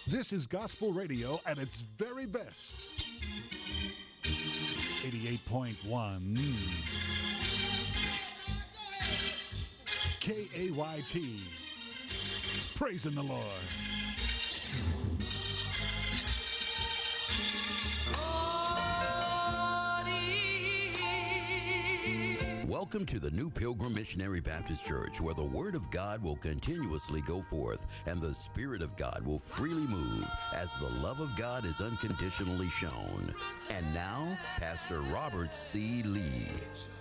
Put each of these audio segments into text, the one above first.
This is gospel radio at its very best. 88.1 KAYT. Praising the Lord. Welcome to the New Pilgrim Missionary Baptist Church, where the Word of God will continuously go forth and the Spirit of God will freely move as the love of God is unconditionally shown. And now, Pastor Robert C. Lee.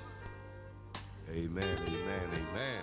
Amen, amen, amen.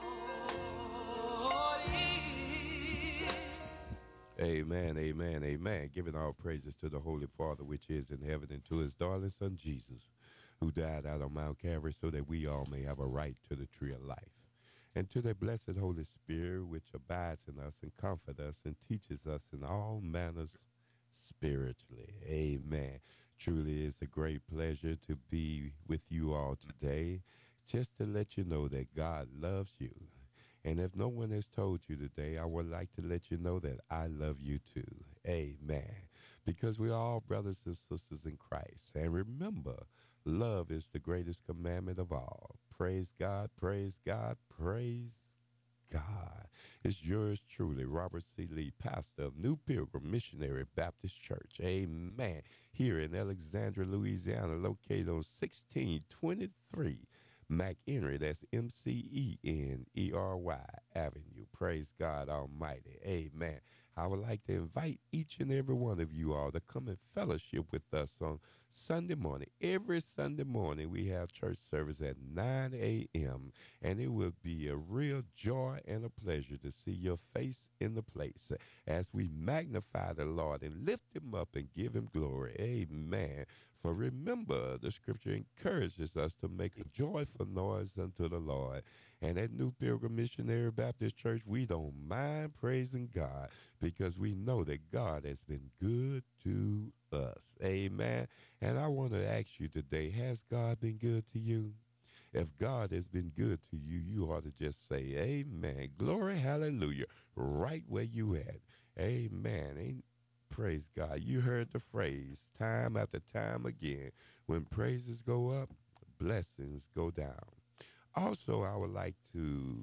Amen, amen, amen. Giving all praises to the Holy Father, which is in heaven, and to his darling Son, Jesus, who died out on Mount Calvary so that we all may have a right to the tree of life. And to the blessed Holy Spirit, which abides in us and comforts us and teaches us in all manners spiritually. Amen. Truly is a great pleasure to be with you all today, just to let you know that God loves you. And if no one has told you today, I would like to let you know that I love you too. Amen. Because we're all brothers and sisters in Christ. And remember, love is the greatest commandment of all. Praise God, praise God, praise God. It's yours truly, Robert C. Lee, pastor of New Pilgrim Missionary Baptist Church. Amen. Here in Alexandria, Louisiana, located on 1623 McHenry, that's McEnery Avenue. Praise God Almighty. Amen. I would like to invite each and every one of you all to come and fellowship with us on Sunday morning. Every Sunday morning, we have church service at 9 a.m., and it will be a real joy and a pleasure to see your face in the place as we magnify the Lord and lift him up and give him glory. Amen. For remember, the scripture encourages us to make a joyful noise unto the Lord. And at New Pilgrim Missionary Baptist Church, we don't mind praising God because we know that God has been good to us. Amen. And I want to ask you today, has God been good to you? If God has been good to you, you ought to just say, amen. Glory, hallelujah, right where you at. Amen. Praise God. You heard the phrase time after time again. When praises go up, blessings go down. Also, I would like to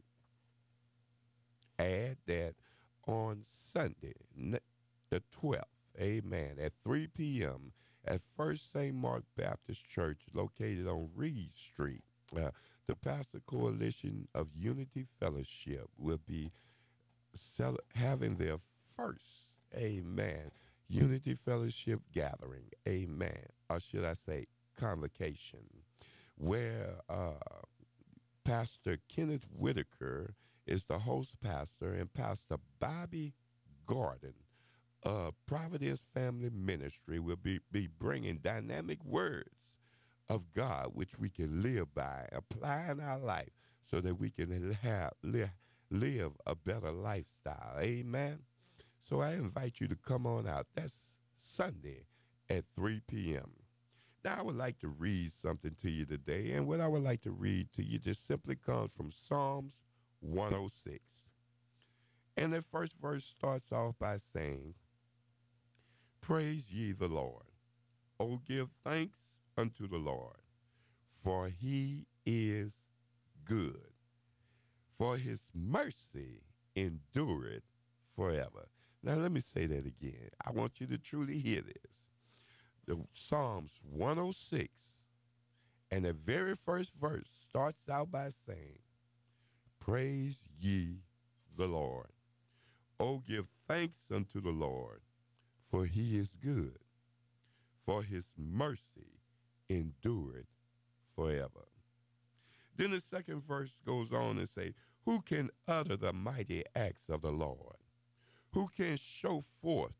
add that on Sunday, the 12th, amen, at 3 p.m., at First St. Mark Baptist Church, located on Reed Street, the Pastor Coalition of Unity Fellowship will be having their first, amen, Unity Fellowship gathering, amen, or should I say convocation, where Pastor Kenneth Whitaker is the host pastor, and Pastor Bobby Gordon Providence Family Ministry will be bringing dynamic words of God, which we can live by, apply in our life so that we can live a better lifestyle. Amen. So I invite you to come on out. That's Sunday at 3 p.m. Now, I would like to read something to you today, and what I would like to read to you just simply comes from Psalms 106. And the first verse starts off by saying, Praise ye the Lord. O give thanks unto the Lord, for he is good, for his mercy endureth forever. Now, let me say that again. I want you to truly hear this. The Psalms 106, and the very first verse starts out by saying, Praise ye the Lord. O give thanks unto the Lord, for he is good, for his mercy endureth forever. Then the second verse goes on and say, Who can utter the mighty acts of the Lord? Who can show forth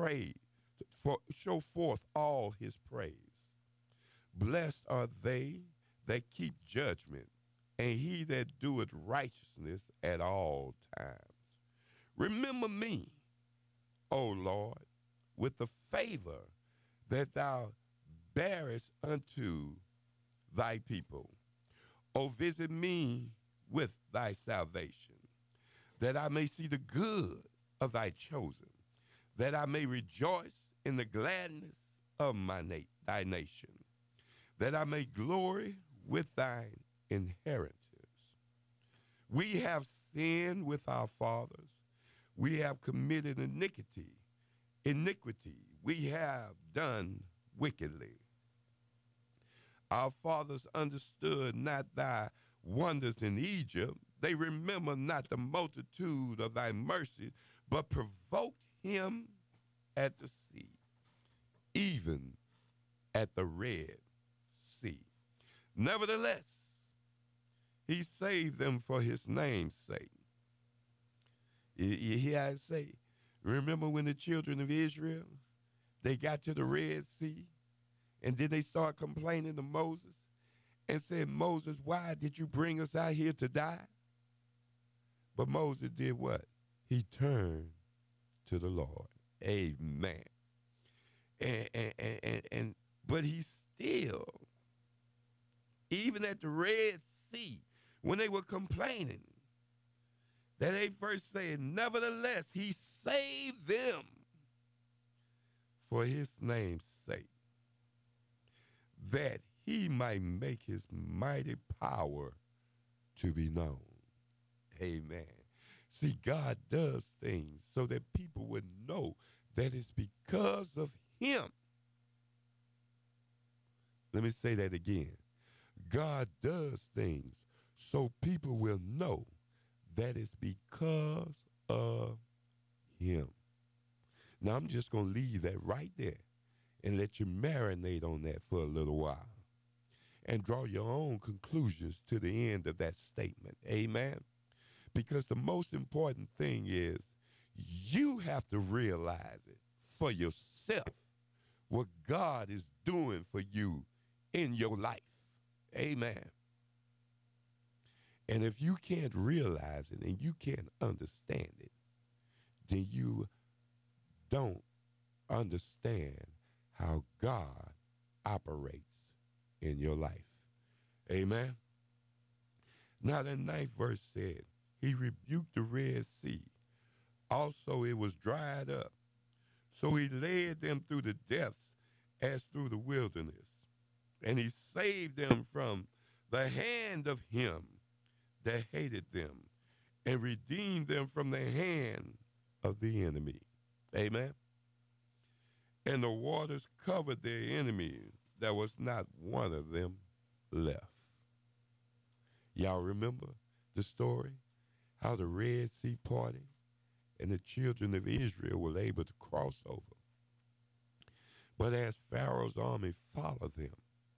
show forth all his praise? Blessed are they that keep judgment, and he that doeth righteousness at all times. Remember me, O Lord, with the favor that thou bearest unto thy people. O visit me with thy salvation, that I may see the good of thy chosen, that I may rejoice in the gladness of thy nation, that I may glory with thine inheritance. We have sinned with our fathers. We have committed iniquity. We have done wickedly. Our fathers understood not thy wonders in Egypt. They remember not the multitude of thy mercy, but provoked him at the sea, even at the Red Sea. Nevertheless, he saved them for his name's sake. You hear I say, remember when the children of Israel, they got to the Red Sea, and then they start complaining to Moses and said, Moses, why did you bring us out here to die? But Moses did what? He turned to the Lord. Amen. But he still, even at the Red Sea, when they were complaining, that they first said, nevertheless, he saved them for his name's sake, that he might make his mighty power to be known. Amen. See, God does things so that people would know that it's because of him. Let me say that again. God does things so people will know that it's because of him. Now, I'm just going to leave that right there and let you marinate on that for a little while and draw your own conclusions to the end of that statement. Amen? Because the most important thing is you have to realize it for yourself, what God is doing for you in your life. Amen. And if you can't realize it and you can't understand it, then you don't understand how God operates in your life. Amen. Now the 9th verse said, he rebuked the Red Sea. Also it was dried up. So he led them through the depths as through the wilderness. And he saved them from the hand of him that hated them, and redeemed them from the hand of the enemy. Amen. And the waters covered their enemy. There was not one of them left. Y'all remember the story? How the Red Sea parted and the children of Israel were able to cross over. But as Pharaoh's army followed them,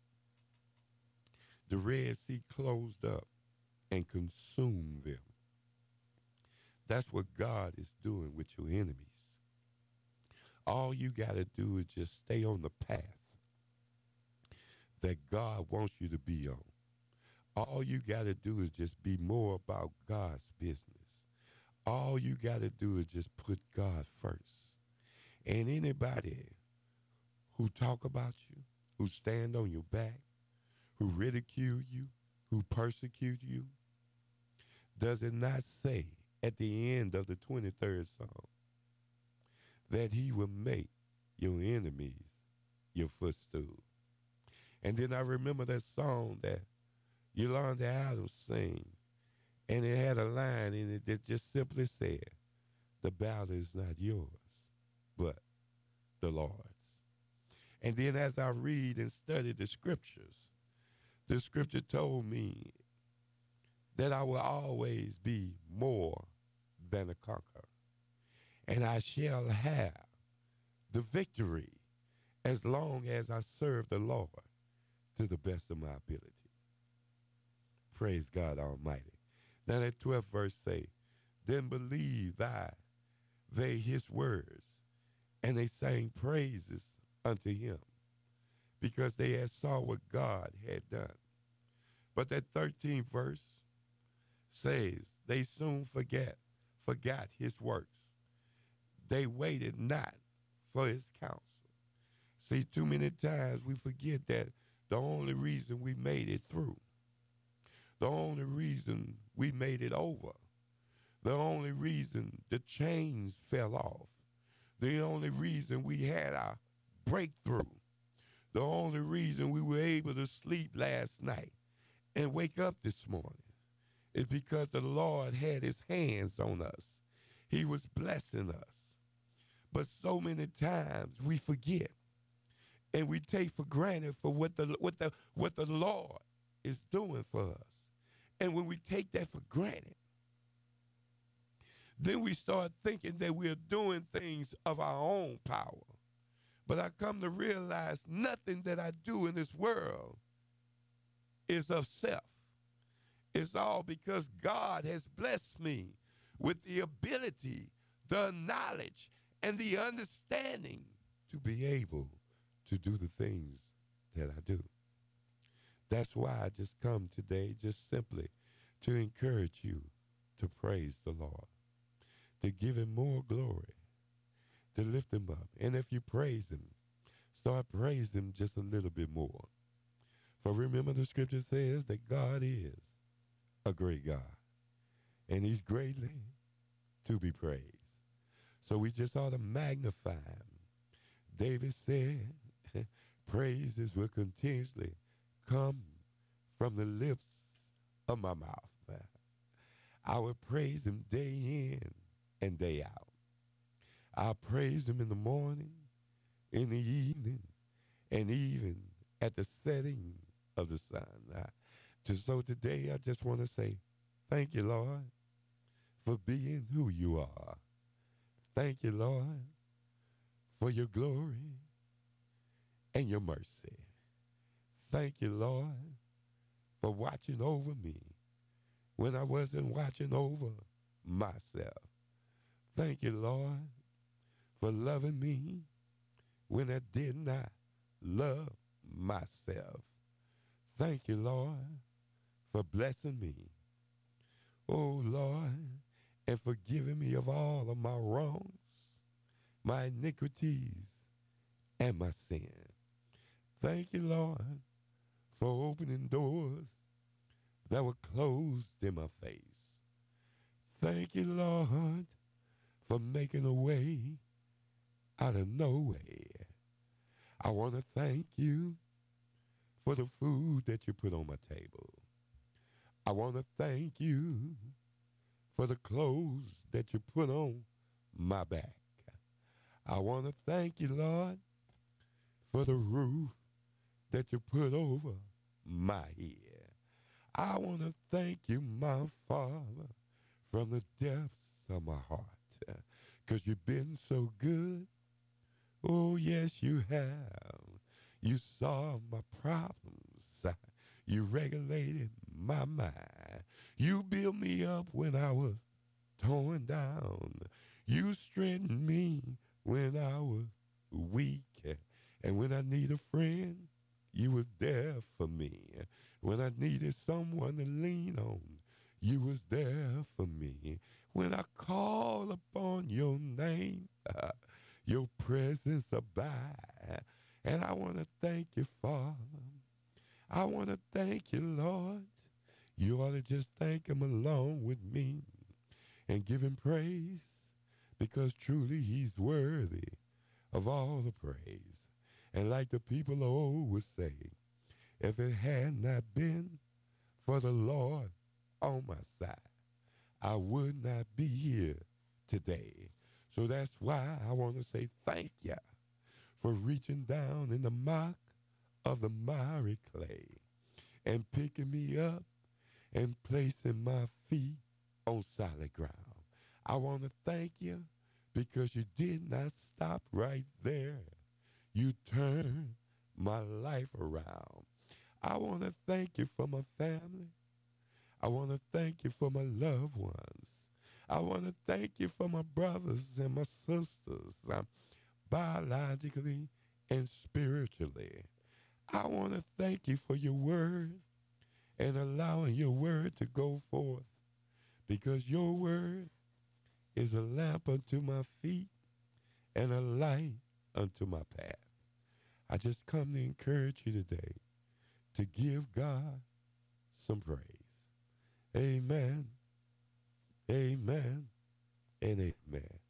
the Red Sea closed up and consumed them. That's what God is doing with your enemies. All you got to do is just stay on the path that God wants you to be on. All you got to do is just be more about God's business. All you got to do is just put God first. And anybody who talk about you, who stand on your back, who ridicule you, who persecute you, does it not say at the end of the 23rd Psalm that he will make your enemies your footstool? And then I remember that song that Yolanda Adams sang, and it had a line in it that just simply said, the battle is not yours, but the Lord's. And then as I read and study the scripture told me that I will always be more than a conqueror. And I shall have the victory as long as I serve the Lord to the best of my ability. Praise God Almighty. Now that 12th verse say, then believe they his words, and they sang praises unto him, because they had saw what God had done. But that 13th verse says, they soon forgot his works. They waited not for his counsel. See, too many times we forget that the only reason we made it through, the only reason we made it over, the only reason the chains fell off, The only reason we had our breakthrough, the only reason we were able to sleep last night and wake up this morning is because the Lord had his hands on us. He was blessing us. But so many times we forget and we take for granted for what the Lord is doing for us. And when we take that for granted, then we start thinking that we're doing things of our own power. But I come to realize nothing that I do in this world is of self. It's all because God has blessed me with the ability, the knowledge, and the understanding to be able to do the things that I do. That's why I just come today just simply to encourage you to praise the Lord, to give him more glory, to lift him up. And if you praise him, start praising him just a little bit more. For remember the scripture says that God is a great God, and he's greatly to be praised. So we just ought to magnify him. David said, praises will continuously come from the lips of my mouth. I will praise him day in and day out. I praise him in the morning, in the evening, and even at the setting of the sun. So today I just want to say, thank you, Lord, for being who you are. Thank you, Lord, for your glory and your mercy. Thank you, Lord, for watching over me when I wasn't watching over myself. Thank you, Lord, for loving me when I did not love myself. Thank you, Lord, for blessing me. Oh, Lord, and forgiving me of all of my wrongs, my iniquities, and my sin. Thank you, Lord, for opening doors that were closed in my face. Thank you, Lord, for making a way out of no way. I want to thank you for the food that you put on my table. I want to thank you for the clothes that you put on my back. I want to thank you, Lord, for the roof that you put over my head. I want to thank you, my Father, from the depths of my heart, because you've been so good. Oh, yes, you have. You solved my problems. You regulated my mind. You built me up when I was torn down. You strengthened me when I was weak. And when I need a friend, you was there for me. When I needed someone to lean on, you was there for me. When I call upon your name, your presence abide. And I want to thank you, Father. I want to thank you, Lord. You ought to just thank him along with me and give him praise, because truly he's worthy of all the praise. And like the people of old would say, if it had not been for the Lord on my side, I would not be here today. So that's why I want to say thank you for reaching down in the muck of the miry clay and picking me up and placing my feet on solid ground. I want to thank you because you did not stop right there. You turned my life around. I want to thank you for my family. I want to thank you for my loved ones. I want to thank you for my brothers and my sisters, biologically and spiritually. I want to thank you for your word and allowing your word to go forth, because your word is a lamp unto my feet and a light unto my path. I just come to encourage you today to give God some praise. Amen, amen, and amen.